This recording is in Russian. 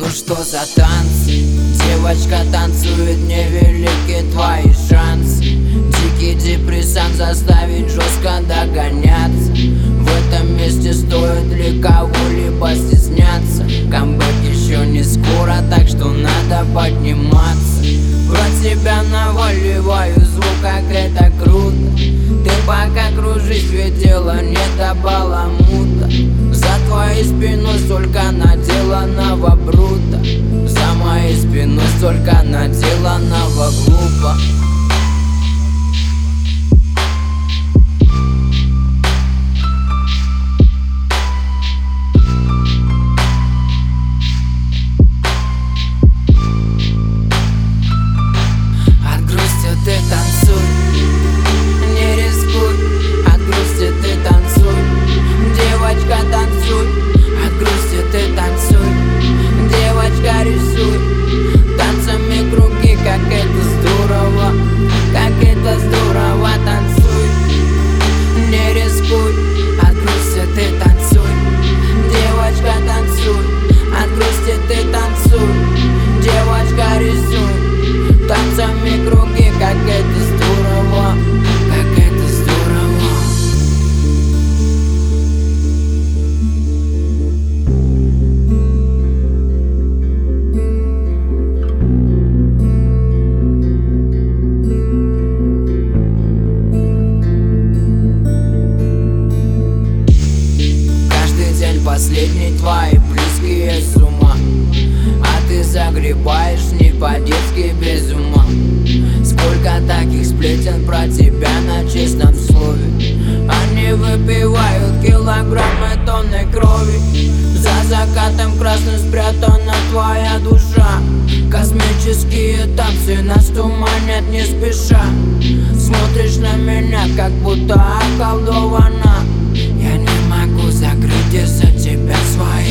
Ну что за танцы? Девочка танцует, невелики твои шансы. Дикий депрессант заставит жестко догоняться. В этом месте стоит ли кого-либо стесняться? Камбэк еще не скоро, так что надо подниматься. Про тебя наваливаю звук, как это круто. Ты пока кружишь, ведь дело не до баламута. За твоей спиной столько наделанного брута. За моей спиной столько наделанного глупо. От грусти ты танцуй, не рискуй. От грусти ты танцуй, девочка, танцуй. От грусти ты танцуй, девочка, рисуй. Танцами круги, как это здорово, как это здорово. Танцуй, не рискуй. От грусти ты танцуй, девочка, танцуй. От грусти ты танцуй, девочка, рисуй. Танцами круги, как это здорово, как это здорово. Каждый день последний твои близкие с ума, а ты загребаешь не по-детски без ума. Сколько таких сплетен про тебя на честном слове. Они выпивают килограммы, тонны крови. За закатом красным спрятана твоя душа. Космические танцы нас туманят не спеша. Смотришь на меня, как будто околдована. Я не могу закрыть из-за тебя свои